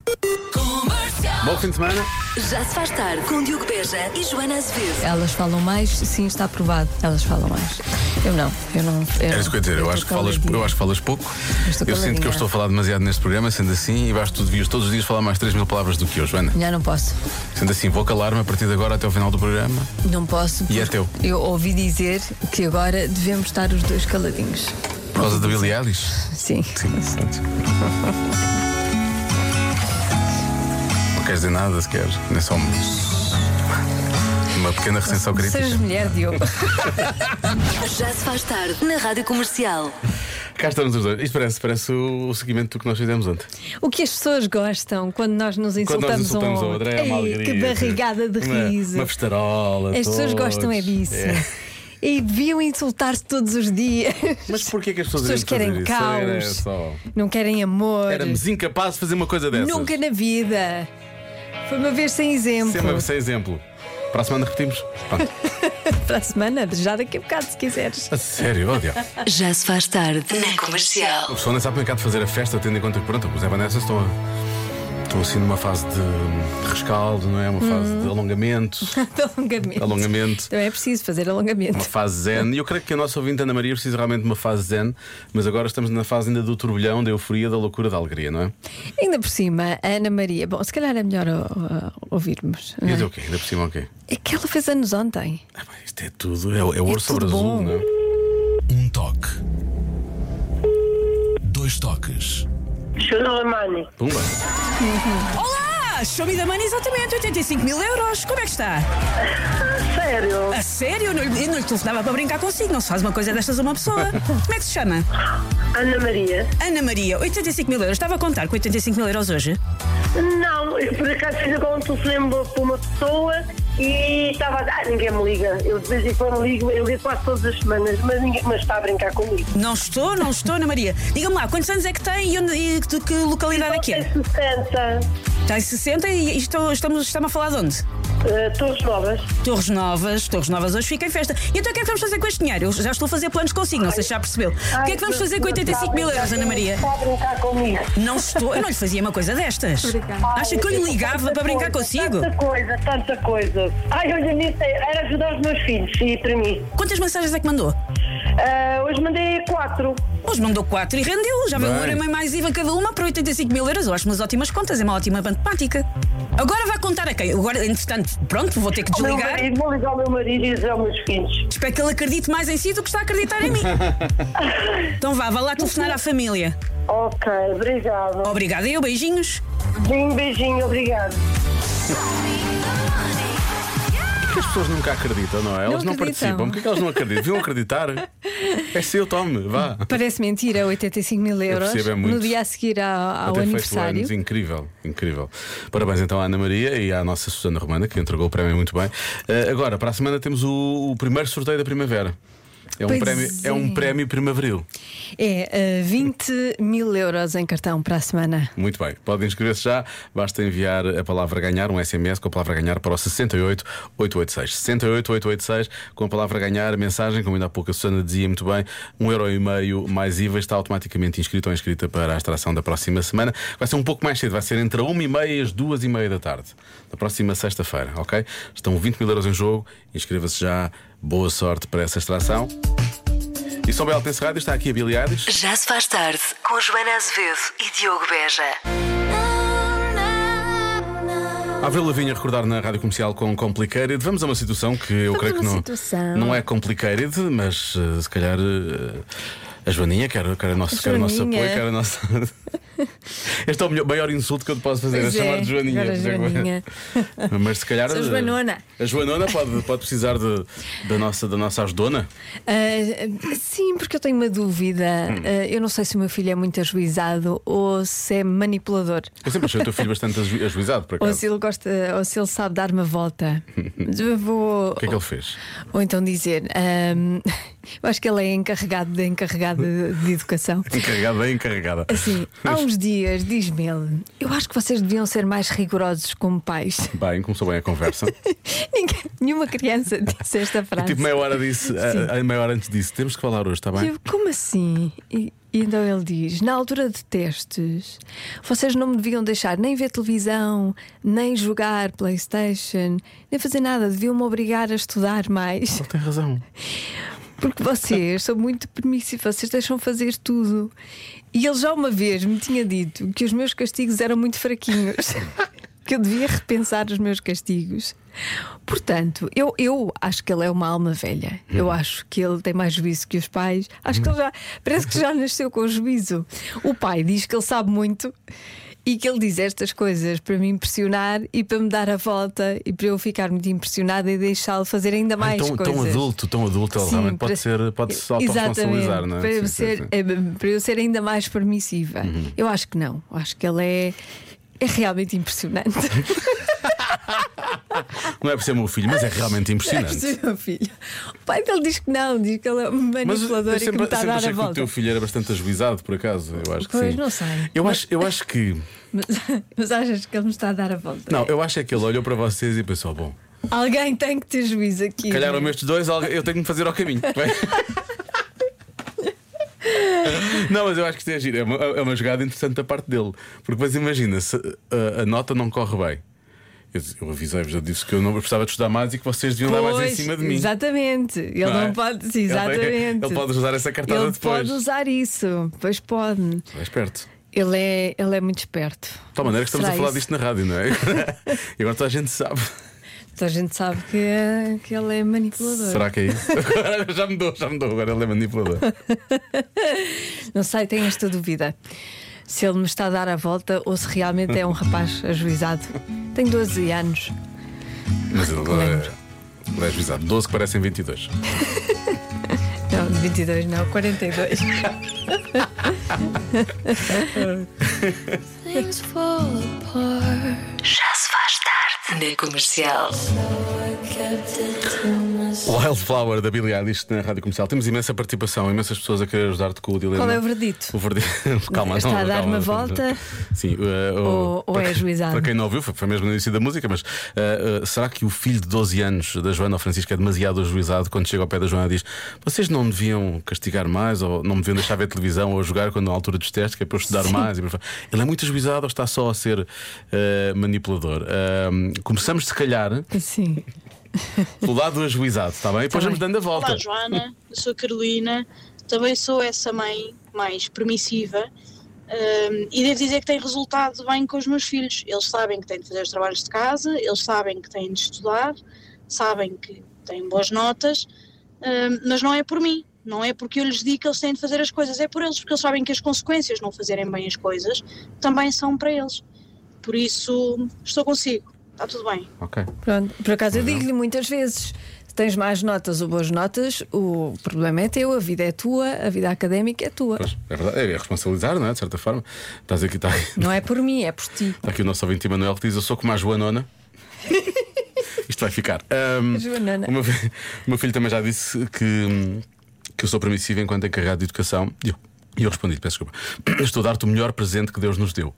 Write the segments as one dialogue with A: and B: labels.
A: Bom fim de semana.
B: Já se faz tarde com Diogo Beja e Joana Azevedo.
C: Elas falam mais, sim, está aprovado. Elas falam mais. Eu não.
A: É isso que eu ia dizer, eu acho que falas pouco. Eu sinto que eu estou a falar demasiado neste programa, sendo assim, e acho que tu devias todos os dias falar mais 3.000 palavras do que eu, Joana.
C: Já não posso.
A: Sendo assim, vou calar-me a partir de agora até ao final do programa.
C: Não posso.
A: E é teu.
C: Eu ouvi dizer que agora devemos estar os dois caladinhos.
A: Por causa da Billie Eilish?
C: Sim.
A: Não queres dizer nada sequer, nem só uma pequena recensão crítica.
C: Sejas mulher, Diogo.
B: Já se faz tarde na Rádio Comercial.
A: Cá estamos os dois. Isto parece o seguimento do que nós fizemos ontem.
C: O que as pessoas gostam quando nós nos
A: Quando nós
C: insultamos
A: insultamos
C: um ao
A: a outra,
C: outro.
A: é uma
C: Ei,
A: alegria.
C: que barrigada de riso.
A: Uma festarola.
C: As pessoas gostam é disso. E deviam insultar-se todos os dias.
A: Mas porquê que as
C: As pessoas querem caos, não querem amor.
A: Éramos incapazes de fazer uma coisa dessas.
C: Nunca na vida. Foi uma vez sem exemplo.
A: Sempre sem exemplo. Para a semana repetimos. Pronto.
C: Para a semana, já daqui a bocado, se quiseres.
A: A sério, ódio.
B: Já se faz tarde na Comercial.
A: A pessoa nem sabe bem cá de fazer a festa, tendo em conta que, pronto, os Evanescence estão assim numa fase de rescaldo, não é? Uma fase de alongamento.
C: De
A: Alongamento.
C: Então é preciso fazer alongamento.
A: Uma fase zen. E eu creio que a nossa ouvinte Ana Maria precisa realmente de uma fase zen, mas agora estamos na fase ainda do turbilhão, da euforia, da loucura, da alegria, não é?
C: Ainda por cima, a Ana Maria. Bom, se calhar é melhor ouvirmos.
A: E o quê? Ainda por cima o quê?
C: É que ela fez anos ontem.
A: Isto é tudo, é ouro sobre
C: tudo
A: azul,
C: bom.
A: não é?
D: Um toque. Dois toques.
E: Show da Mani.
A: Pumba.
F: Olá! Show me da money, exatamente, 85.000 euros. Como é que está?
E: Sério?
F: A sério? Eu não lhe telefonava para brincar consigo. Não se faz uma coisa destas a uma pessoa. Como é que se chama?
E: Ana Maria?
F: Ana Maria, 85.000 euros. Estava a contar com 85.000 euros hoje?
E: Não, eu por acaso fiz agora um telefonema para uma pessoa e estava a dizer, ninguém me liga. Eu de vez em quando ligo, eu ligo quase todas as semanas, mas ninguém mais está a brincar comigo.
F: Não estou, Ana Maria. Diga-me lá, quantos anos é que tem e de que localidade é que é?
E: Tem 60.
F: Tem 60 e estamos a falar de onde?
E: Torres Novas.
F: Torres Novas hoje fica em festa. E então o que é que vamos fazer com este dinheiro? Eu já estou a fazer planos consigo, não sei se já percebeu. O que é que vamos fazer com 85.000 euros, Ana Maria?
E: Está a brincar comigo.
F: Não estou, eu não lhe fazia uma coisa destas. Acha que eu lhe ligava para brincar consigo?
E: Tanta coisa. Ai, hoje a mim era ajudar os meus filhos e para mim.
F: Quantas mensagens é que mandou?
E: Hoje mandei 4.
F: Hoje mandou 4 e rendeu. Já veio
A: Bem.
F: um euro e mais IVA cada uma para 85.000 euros. Eu acho umas ótimas contas, é uma ótima matemática. Agora vai contar a quem? Agora, entretanto, pronto, vou ter que desligar.
E: Vou ligar ao meu marido e dizer aos meus filhos.
F: Espero que ele acredite mais em si do que está a acreditar em mim. Então vá lá telefonar à família.
E: Ok, obrigada.
F: Obrigada, eu, beijinhos.
E: Beijinho, obrigado.
A: As pessoas nunca acreditam, não é? Elas não
C: acreditam.
A: participam. Porquê que elas não acreditam? Deviam acreditar. É seu, tome, vá.
C: Parece mentira, 85.000 euros
A: percebo, é muito.
C: no dia a seguir ao
A: Até feito
C: aniversário.
A: anos, incrível, incrível. Parabéns então à Ana Maria e à nossa Susana Romana, que entregou o prémio muito bem. Agora, para a semana temos o primeiro sorteio da primavera. É um prémio primaveril.
C: É 20.000 euros em cartão para a semana.
A: Muito bem, podem inscrever-se já. Basta enviar a palavra ganhar, um SMS com a palavra ganhar para o 68886. 68886 com a palavra ganhar, mensagem, como ainda há pouco a Susana dizia muito bem, 1,5€ mais IVA, está automaticamente inscrito ou inscrita para a extração da próxima semana. Vai ser um pouco mais cedo, vai ser entre a 1h30 e as 2h30 da tarde, da próxima sexta-feira, ok? Estão 20.000 euros em jogo, inscreva-se já. Boa sorte para essa extração. E São Belo tem-se rádio, está aqui a Billie Eilish.
B: Já se faz tarde com Joana Azevedo e Diogo Beja.
A: Avril Lavigne a recordar na Rádio Comercial com Complicated. Vamos a uma situação que eu creio que não é complicated, mas se calhar a Joaninha quer o nosso apoio, quer a nossa. Este é o maior insulto que eu te posso fazer,
C: Pois
A: é chamar de Joaninha.
C: agora Joaninha.
A: Mas se calhar
C: Sou Joanona.
A: a Joanona pode precisar da nossa ajudona.
C: Sim, porque eu tenho uma dúvida. Eu não sei se o meu filho é muito ajuizado ou se é manipulador.
A: Eu sempre achei o teu filho bastante ajuizado, por
C: Ou
A: acaso.
C: se ele gosta, ou se ele sabe dar uma volta. Mas eu vou.
A: O que é que ele fez?
C: Ou então dizer: Eu acho que ele é encarregado de educação.
A: Encarregada, bem encarregada.
C: Assim, há uns dias, diz-me ele, eu acho que vocês deviam ser mais rigorosos como pais.
A: Bem, começou bem a conversa.
C: Nenhuma criança disse esta frase.
A: Tipo, meia hora disse, meia hora antes disso, temos que falar hoje, está bem?
C: Eu, como assim? E então ele diz: na altura de testes, vocês não me deviam deixar nem ver televisão, nem jogar PlayStation, nem fazer nada, deviam-me obrigar a estudar mais.
A: Ele tem razão.
C: Porque vocês são muito permissivos, vocês deixam fazer tudo. E ele já uma vez me tinha dito que os meus castigos eram muito fraquinhos, que eu devia repensar os meus castigos. Portanto, eu acho que ele é uma alma velha. Eu acho que ele tem mais juízo que os pais. Acho que ele parece que já nasceu com juízo. O pai diz que ele sabe muito e que ele diz estas coisas para me impressionar e para me dar a volta e para eu ficar muito impressionada e deixá-lo fazer ainda mais coisas.
A: Tão adulto, ele realmente pode se autorresponsabilizar, não é?
C: Para eu ser ainda mais permissiva. Eu acho que não. Acho que ele é realmente impressionante.
A: Não é por ser meu filho, mas é realmente impressionante.
C: É por ser meu filho. O pai dele diz que não, diz que ele é um manipulador e que me está a dar a volta.
A: Que o teu filho era bastante ajuizado, por acaso. Eu acho que
C: pois,
A: sim.
C: Não sei.
A: Eu acho que.
C: Mas achas que ele me está a dar a volta?
A: Não, eu acho que ele olhou para vocês e pensou: bom,
C: alguém tem que ter juízo aqui.
A: calharam-me estes dois, eu tenho que me fazer ao caminho. Não, mas eu acho que isto é giro. É uma jogada interessante da parte dele. Porque depois imagina, se a nota não corre bem. Eu avisei-vos, eu disse que eu não precisava de estudar mais e que vocês deviam dar mais em cima de mim.
C: Exatamente. Ele não pode. Sim, exatamente.
A: Ele pode usar essa cartada
C: ele
A: depois.
C: Ele pode usar isso. Pois pode.
A: É esperto.
C: Ele é muito esperto.
A: De tal maneira que estamos a falar disto na rádio, não é? E agora toda a gente sabe.
C: Toda a gente sabe que ele é manipulador.
A: Será que é isso? Agora já mudou. Agora ele é manipulador.
C: Não sei, tenho esta dúvida. Se ele me está a dar a volta ou se realmente é um rapaz ajuizado. Tenho 12 anos.
A: Mas ele é ajuizado. 12 que parecem 22.
C: Não, 22 não, 42.
B: Já se faz tarde na Comercial.
A: Wildflower da Billie Eilish na Rádio Comercial. Temos imensa participação, imensas pessoas a querer ajudar-te com o dilema.
C: Qual é o verdito?
A: O verdito. Calma,
C: está a dar uma volta?
A: Sim,
C: ou é ajuizado?
A: Para quem não ouviu, foi mesmo no início da música, mas será que o filho de 12 anos da Joana ou Francisco é demasiado ajuizado? Quando chega ao pé da Joana diz: vocês não deviam castigar mais, ou não me deviam deixar ver televisão ou jogar quando na altura dos testes, que é para eu estudar mais. Ele é muito ajuizado ou está só a ser manipulador? Começamos se calhar.
C: Sim.
A: Pelo lado do ajuizado, está bem? E depois vamos dando a volta.
G: Olá, Joana, eu sou a Carolina, também sou essa mãe mais permissiva e devo dizer que tem resultado bem com os meus filhos. Eles sabem que têm de fazer os trabalhos de casa, eles sabem que têm de estudar, sabem que têm boas notas, mas não é por mim, não é porque eu lhes digo que eles têm de fazer as coisas, é por eles, porque eles sabem que as consequências de não fazerem bem as coisas também são para eles. Por isso, estou consigo. Está tudo bem.
A: Ok.
C: Pronto. Por acaso eu digo-lhe muitas vezes: se tens mais notas ou boas notas, o problema é teu, a vida é tua, a vida académica é tua.
A: Pois, é verdade, é responsabilizar, não é? De certa forma. Estás aqui, está aqui.
C: Não é por mim, é por ti.
A: Está aqui o nosso ouvinte Emanuel que diz: eu sou como a Joanona. Isto vai ficar.
C: Joanona.
A: O meu filho também já disse que eu sou permissivo enquanto encarregado de educação. E eu respondi: peço desculpa, estou a dar-te o melhor presente que Deus nos deu.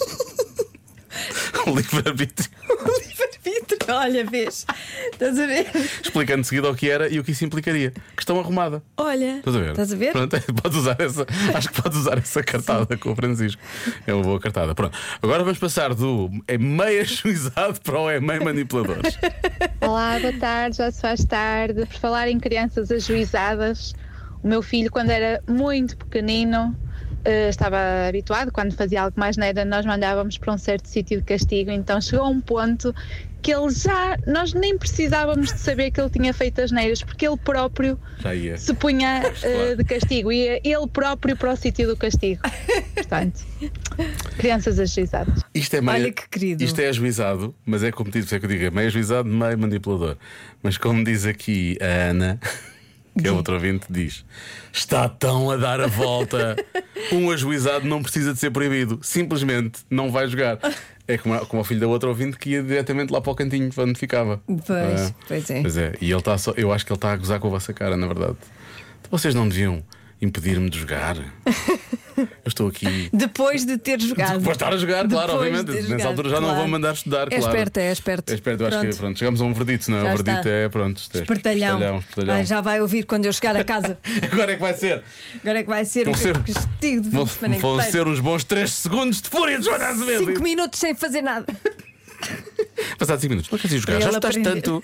A: O livre-arbítrio.
C: Olha, vês? Estás a ver?
A: Explicando de seguida o que era e o que isso implicaria. Questão arrumada.
C: Olha,
A: Estás a ver? Pronto, podes usar essa. Acho que podes usar essa cartada com o Francisco. É uma boa cartada. Pronto. Agora vamos passar do meio ajuizado para o meio manipulador.
H: Olá, boa tarde, já se faz tarde. Por falar em crianças ajuizadas, o meu filho, quando era muito pequenino, estava habituado, quando fazia algo mais neira, nós mandávamos para um certo sítio de castigo. Então chegou a um ponto que nós nem precisávamos de saber que ele tinha feito as neiras, porque ele próprio se punha de castigo, ia ele próprio para o sítio do castigo. Portanto, crianças ajuizadas.
C: Olha que querido.
A: Isto é ajuizado, mas é como diz, é que eu digo, é meio ajuizado, meio manipulador. Mas como diz aqui a Ana, que é outro ouvinte, diz: está tão a dar a volta. Um ajuizado não precisa de ser proibido, simplesmente não vai jogar. É como o filho da outra ouvinte que ia diretamente lá para o cantinho onde ficava.
C: Pois é.
A: Pois é. E ele está só, eu acho que ele está a gozar com a vossa cara, na verdade. Vocês não deviam impedir-me de jogar. Eu estou aqui.
C: Depois de ter jogado.
A: Vou estar a jogar, claro,
C: Depois de
A: obviamente.
C: ter
A: Nessa
C: jogado,
A: altura já não
C: claro.
A: vou mandar estudar,
C: É
A: claro.
C: esperto, é esperto.
A: É esperto, eu acho que
C: Pronto.
A: chegamos a um verdito, não é?
C: Já
A: O verdito
C: está.
A: é pronto. É
C: Espertalhão.
A: espertalhão.
C: Já vai ouvir quando eu chegar a casa.
A: Agora é que vai ser.
C: Agora é que vai ser
A: Vão
C: o
A: ser-
C: castigo de fim de semana
A: Vão
C: inteiro.
A: ser uns bons 3 segundos de fúria de Joana Azevedo.
C: 5 minutos sem fazer nada.
A: Passado 5 minutos, não queres ir jogar?
C: Para
A: Já
C: ele
A: estás
C: aprender.
A: tanto.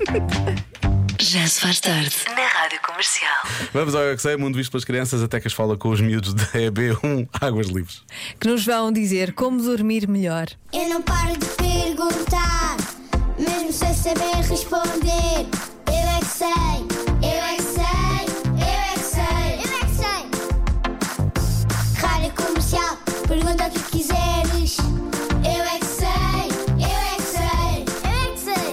B: Já se faz tarde na Rádio Comercial.
A: Vamos ao Eu Que Sei, Mundo Visto pelas Crianças. Até que as fala com os miúdos da EB1 Águas Livres.
C: Que nos vão dizer como dormir melhor.
I: Eu não paro de perguntar, mesmo sem saber responder. Eu é que sei, eu é que sei, eu é que sei, eu é que sei. Rádio Comercial, pergunta o que quiseres. Eu é que sei, eu é que sei, eu é que sei.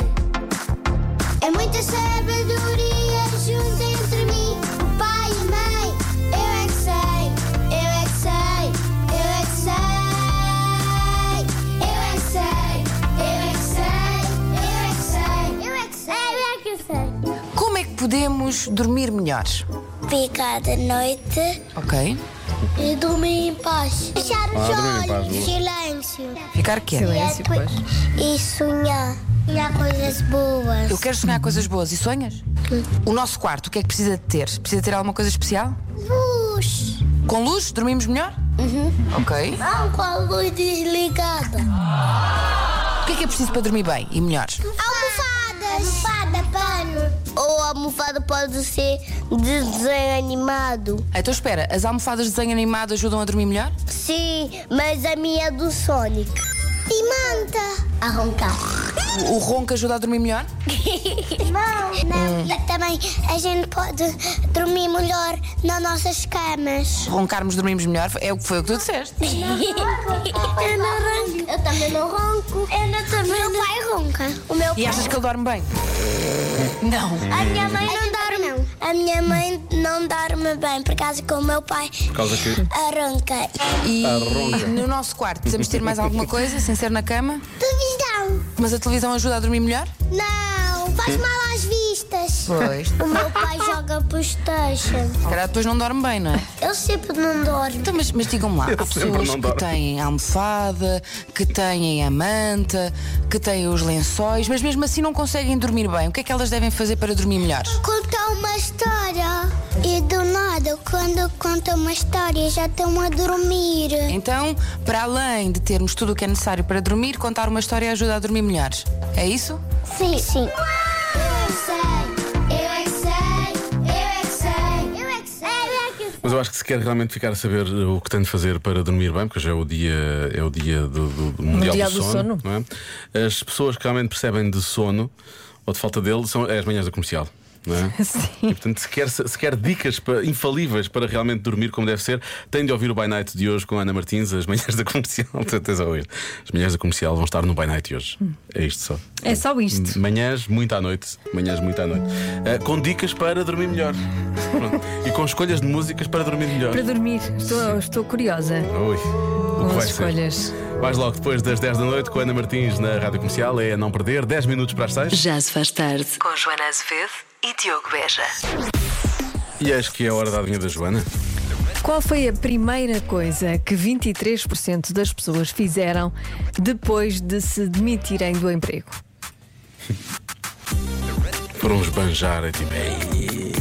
I: É muita sabedoria junto entre mim, o pai e a mãe. Eu é que sei, eu é que sei, eu é que sei. Eu é que sei, eu é que sei, eu é que sei, eu é que sei, eu é que sei.
J: Como é que podemos dormir melhor?
I: Ficar de noite
J: Ok.
I: e dormir em paz. Fechar os
A: dormir em
I: olhos,
A: paz, boa.
I: silêncio.
J: Ficar quieto.
C: Silêncio, pois.
I: E sonhar. Sonhar coisas boas.
J: Eu quero sonhar coisas boas e sonhas? O nosso quarto, o que é que precisa de ter? Precisa ter alguma coisa especial?
I: Luz.
J: Com luz, dormimos melhor? Ok.
I: Não com a luz desligada.
J: O que é preciso para dormir bem e melhor?
I: Almofadas. Almofada, pano. Ou a almofada pode ser de desenho animado.
J: Então espera, as almofadas de desenho animado ajudam a dormir melhor?
I: Sim, mas a minha é do Sonic. E manta. A roncar.
J: O ronco ajuda a dormir melhor?
I: Não. E também a gente pode dormir melhor nas nossas camas.
J: Roncarmos, dormimos melhor? Foi o que tu disseste.
I: Eu não ronco. Eu também não ronco. O meu pai ronca. O meu
J: E achas que ele dorme bem? Não.
I: A minha mãe não dorme. A minha mãe não dorme bem por causa que o meu pai
A: Por causa que.
I: ronca.
J: E
A: ronca.
J: no nosso quarto, precisamos ter mais alguma coisa sem ser na cama?
I: Televisão.
J: Mas a televisão ajuda a dormir melhor?
I: Não, faz mal às vistas.
J: Pois.
I: O meu pai joga PlayStation.
J: Se calhar depois não dorme bem, não é?
I: Ele sempre não dorme.
J: Então, mas digam-me lá, há
A: sempre
J: pessoas
A: não
J: que
A: dorme.
J: têm a almofada, que têm a manta, que têm os lençóis, mas mesmo assim não conseguem dormir bem. O que é que elas devem fazer para dormir melhor?
I: Contar uma história. E do nada, quando conta uma história, já estão a dormir.
J: Então, para além de termos tudo o que é necessário para dormir, contar uma história ajuda a dormir melhor. É isso?
I: Sim. Sim. Eu é que sei, eu é que sei, eu é que sei, eu é que sei, eu é que sei.
A: Mas eu acho que se quer realmente ficar a saber o que tem de fazer para dormir bem, porque hoje é o dia do Mundial do Sono. Não é? As pessoas que realmente percebem de sono ou de falta dele são as manhãs da Comercial. Não é?
C: Sim.
A: E, portanto, se quer dicas infalíveis para realmente dormir como deve ser, tem de ouvir o By Night de hoje com a Ana Martins, as manhãs da Comercial. Tens a ouvir. As manhãs da Comercial vão estar no By Night hoje. É isto só.
C: É só isto.
A: Manhãs muito à noite. Com dicas para dormir melhor. Pronto. E com escolhas de músicas para dormir melhor.
C: Para dormir. Estou curiosa
A: Ui, o que
C: com
A: vai
C: as escolhas.
A: Mais logo depois das 10 da noite com a Ana Martins na Rádio Comercial. É a não perder, 10 minutos para as 6.
B: Já se faz tarde com Joana Azevedo e Diogo Beja.
A: E acho que é a hora da adivinha da Joana.
C: Qual foi a primeira coisa que 23% das pessoas fizeram depois de se demitirem do emprego?
A: Foram esbanjar, é tipo. "Ei".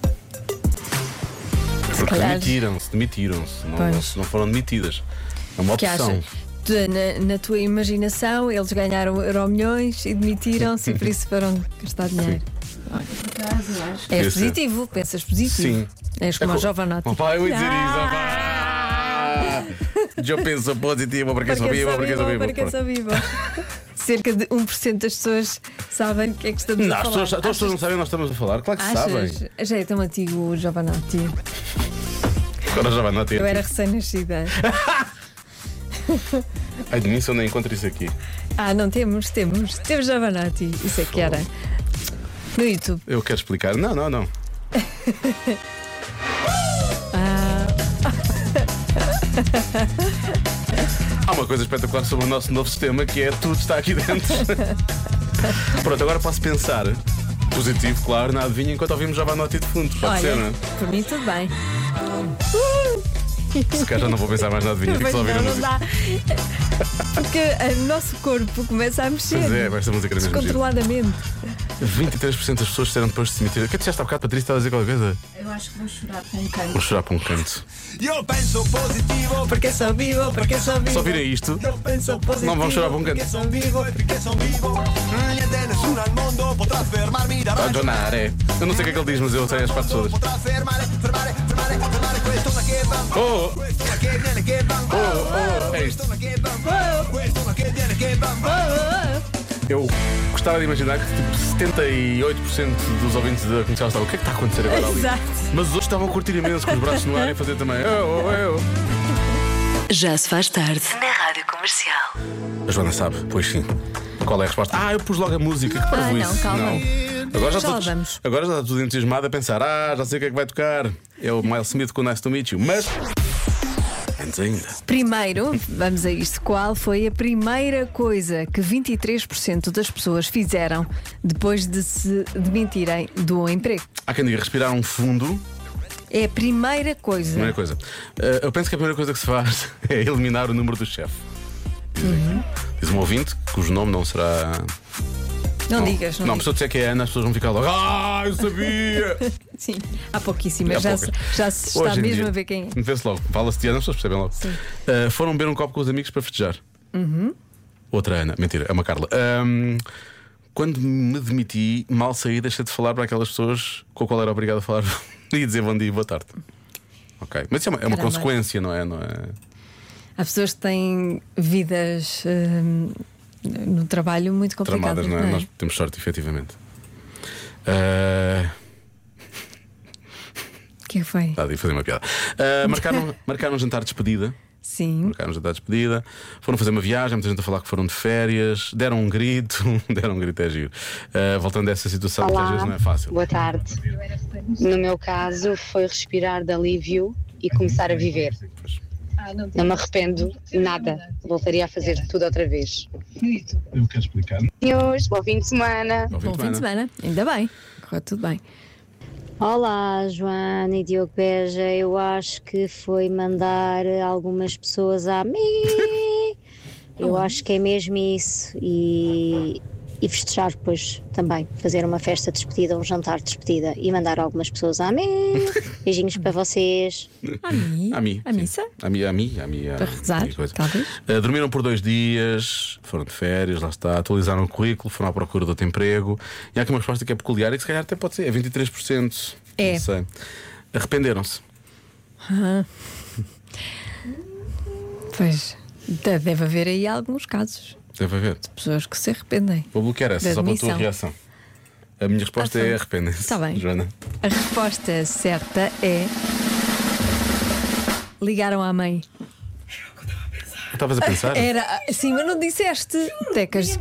A: Porque
C: calhar-
A: demitiram-se.
C: Pois.
A: Não foram demitidas. É uma
C: Que
A: opção.
C: achas? Na tua imaginação, eles ganharam Euromilhões e demitiram-se e por isso foram gastar dinheiro. Olha, és
A: Podia ser.
C: positivo, pensas positivo.
A: Sim.
C: És como
A: É
C: a
A: co-
C: Jovanotti.
A: Opa, eu ia dizer isso. Opa. Eu penso positivo, porque sou vivo, porque sou vivo.
C: Para que sou viva. Cerca de 1% das pessoas sabem o que é que estamos
A: Não,
C: a
A: as
C: falar.
A: pessoas não sabem o que nós estamos a falar. Claro que sabem.
C: Achas? Já é tão antigo o Jovanotti.
A: Agora já vai não ter.
C: Eu era recém-nascida.
A: Ai, de mim, se eu nem encontro isso aqui.
C: Ah, não temos Jovanotti. Isso é que era. No YouTube.
A: Eu quero explicar. Não. Há uma coisa espetacular sobre o nosso novo sistema que é tudo está aqui dentro. Pronto, agora posso pensar Positivo, claro, na adivinha, enquanto ouvimos já vai no de fundo. Pode ser, não é?
C: Por mim tudo bem.
A: Se calhar já não vou pensar mais na adivinha, tenho que só ouvir a
C: não
A: música.
C: dá. Porque o nosso corpo começa a mexer.
A: Pois é, esta música era mesmo gira.
C: descontroladamente.
A: 23% das pessoas disseram depois de se demitir. O que é que disseste há bocado, Patrícia? Estava a dizer qualquer coisa?
F: Eu acho que vou chorar com um canto.
A: Vou chorar para um canto.
K: Io penso positivo
C: Porque sou vivo, porque sou vivo.
A: Se ouvirem isto,
K: io penso positivo
A: não vamos chorar para um canto.
K: perché son vivo e perché son vivo niente nessuno al mondo potrà fermarmi da
A: Ragionare. Eu não sei o que é que ele diz, mas eu sei as partes todas.
K: potrà fermare questo ma che va
A: Oh,
K: questo ma che viene che va
A: é isto.
K: questo ma che va questo ma che viene che va.
A: Eu gostava de imaginar que tipo 78% dos ouvintes da comercial estavam. O que é que está a acontecer agora ali?
C: Exato.
A: Mas os outros estavam a curtir imenso com os braços no ar e a fazer também. Eu.
B: Já se faz tarde na Rádio Comercial.
A: A Joana sabe, pois sim. Qual é a resposta? Eu pus logo a música. Que parvo
C: não,
A: isso.
C: calma.
A: Não. Agora
C: Já lá vamos.
A: agora já está tudo entusiasmado a pensar. Já sei o que é que vai tocar. É o Miles Smith com Nice to Meet You. Mas antes ainda.
C: Primeiro, vamos a isto. Qual foi a primeira coisa que 23% das pessoas fizeram depois de se demitirem do emprego?
A: Há quem diga respirar um fundo.
C: É a primeira coisa.
A: Primeira coisa. Eu penso que a primeira coisa que se faz é eliminar o número do chefe. Diz um ouvinte cujo nome não será.
C: Não digas, não
A: Não, se eu disser que é Ana, as pessoas vão ficar logo. Eu sabia!
C: Sim, há pouquíssimas.
A: Há
C: Já se está
A: Hoje em
C: mesmo
A: dia,
C: a ver quem é.
A: Vê-se logo. Fala-se de Ana, as pessoas percebem logo.
C: Sim.
A: Foram beber um copo com os amigos para festejar. Outra Ana, mentira, é uma Carla. Quando me demiti, mal saí, deixei de falar para aquelas pessoas com a qual era obrigado a falar e dizer bom dia e boa tarde. Ok. Mas isso é uma
C: Caramba.
A: consequência, não é?
C: Há pessoas que têm vidas no trabalho muito complicadas.
A: Tramadas, não é? Nós temos sorte, efetivamente.
C: O que é que foi?
A: Está a fazer uma piada. Marcaram um jantar de despedida.
C: Sim.
A: Marcaram um jantar de despedida. Foram fazer uma viagem, muita gente a falar que foram de férias. Deram um grito. Deram um grito, é giro. Voltando a essa situação, que às vezes não é fácil.
L: Boa tarde. No meu caso, foi respirar de alívio e começar a viver. Não me arrependo nada. Voltaria a fazer tudo outra vez.
A: Eu quero explicar.
L: Senhores, bom fim de semana.
C: Bom fim de semana. Ainda bem. Correu tudo bem.
M: Olá, Joana e Diogo Beja. Eu acho que foi mandar algumas pessoas a mim. Eu acho que é mesmo isso. E festejar depois também. Fazer uma festa de despedida, um jantar de despedida e mandar algumas pessoas a mim. Beijinhos para vocês.
C: A mim? A missa?
A: A mim.
C: Para rezar, talvez.
A: Dormiram por 2 dias, foram de férias, lá está, atualizaram o currículo, foram à procura de outro emprego. E há aqui uma resposta que é peculiar e que se calhar até pode ser, é 23%.
C: É.
A: Não sei. Arrependeram-se.
C: Pois, deve haver aí alguns casos.
A: Deve haver.
C: De pessoas que se arrependem.
A: Vou bloquear essa, só para a tua reação. A minha resposta é arrependem-se.
C: Está bem.
A: Joana.
C: A resposta certa é: ligaram à mãe.
A: Estavas a pensar?
C: Sim, mas não disseste, Tecas.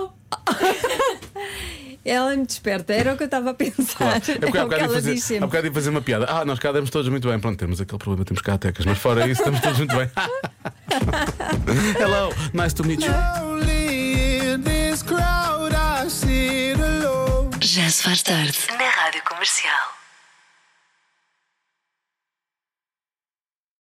C: Ela é muito esperta, era o que eu estava a pensar.
A: Claro. É porque
C: é o que ela diz sempre.
A: há bocado ia fazer uma piada. Nós cá demos todos muito bem. Pronto, temos aquele problema, temos cá Tecas, mas fora isso, estamos todos muito bem. Hello, nice to meet you.
B: Já se faz tarde na Rádio Comercial.